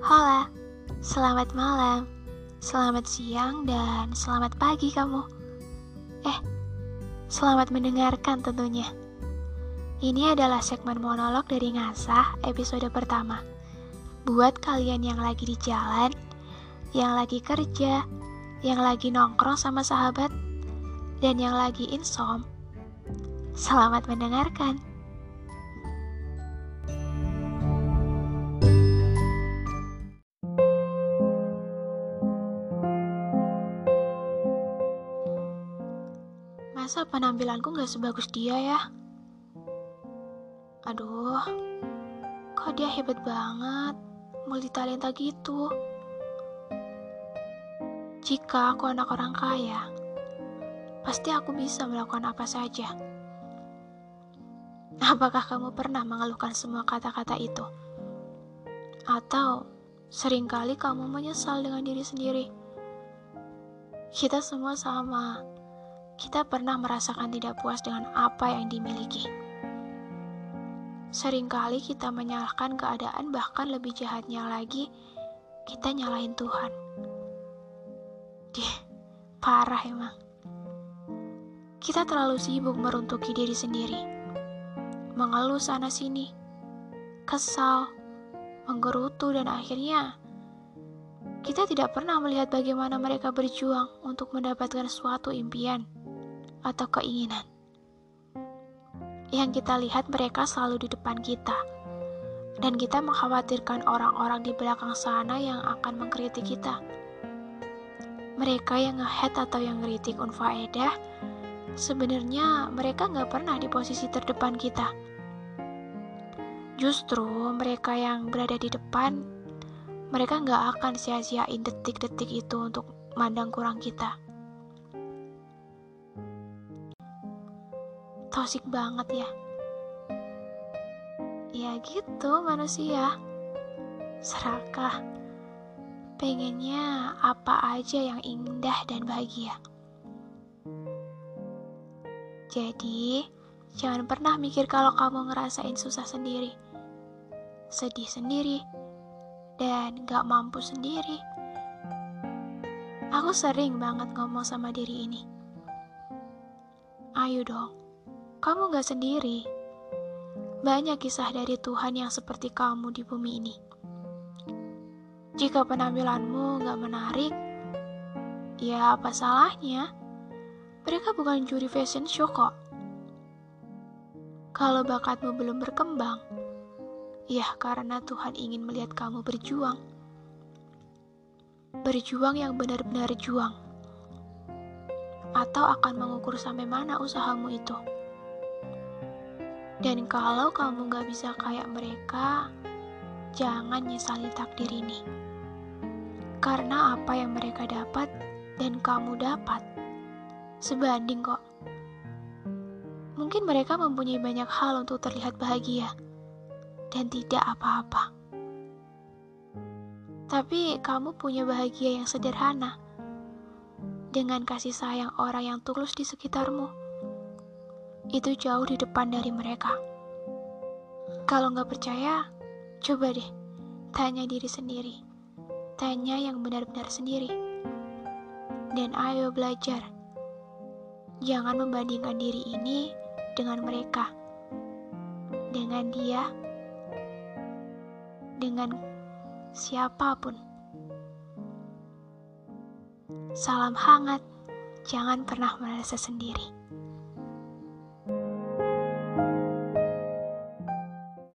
Halo, selamat malam, selamat siang, dan selamat pagi kamu. Selamat mendengarkan tentunya. Ini adalah segmen monolog dari Ngasah episode pertama. Buat kalian yang lagi di jalan, yang lagi kerja, yang lagi nongkrong sama sahabat, dan yang lagi insom, selamat mendengarkan. Masa penampilanku gak sebagus dia ya? Aduh, kok dia hebat banget, multitalenta gitu. Jika aku anak orang kaya, pasti aku bisa melakukan apa saja. Apakah kamu pernah mengeluhkan semua kata-kata itu? Atau seringkali kamu menyesal dengan diri sendiri? Kita semua sama. Kita pernah merasakan tidak puas dengan apa yang dimiliki. Seringkali kita menyalahkan keadaan, bahkan lebih jahatnya lagi, kita nyalahin Tuhan. Parah emang. Kita terlalu sibuk meruntuki diri sendiri, mengeluh sana-sini, kesal, menggerutu, dan akhirnya kita tidak pernah melihat bagaimana mereka berjuang untuk mendapatkan suatu impian atau keinginan. Yang kita lihat mereka selalu di depan kita, dan kita mengkhawatirkan orang-orang di belakang sana yang akan mengkritik kita. Mereka yang nge-hate atau yang ngeritik Unfaedah, sebenarnya mereka gak pernah di posisi terdepan kita. Justru mereka yang berada di depan, mereka gak akan sia-siain detik-detik itu untuk mandang kurang kita. Toksik banget ya. Ya gitu manusia. Serakah. Pengennya apa aja yang indah dan bahagia. Jadi, jangan pernah mikir kalau kamu ngerasain susah sendiri, sedih sendiri, dan gak mampu sendiri. Aku sering banget ngomong sama diri ini. Ayo dong, kamu gak sendiri. Banyak kisah dari Tuhan yang seperti kamu di bumi ini. Jika penampilanmu gak menarik, ya apa salahnya? Mereka bukan juri fashion show kok. Kalau bakatmu belum berkembang, ya karena Tuhan ingin melihat kamu berjuang. Berjuang yang benar-benar juang. Atau akan mengukur sampai mana usahamu itu. Dan kalau kamu gak bisa kayak mereka, jangan nyesali takdir ini. Karena apa yang mereka dapat dan kamu dapat sebanding kok. Mungkin mereka mempunyai banyak hal untuk terlihat bahagia dan tidak apa-apa. Tapi kamu punya bahagia yang sederhana, dengan kasih sayang orang yang tulus di sekitarmu. Itu jauh di depan dari mereka. Kalau gak percaya, coba deh tanya diri sendiri. Tanya yang benar-benar sendiri. Dan ayo belajar. Jangan membandingkan diri ini dengan mereka, dengan dia, dengan siapapun. Salam hangat, jangan pernah merasa sendiri.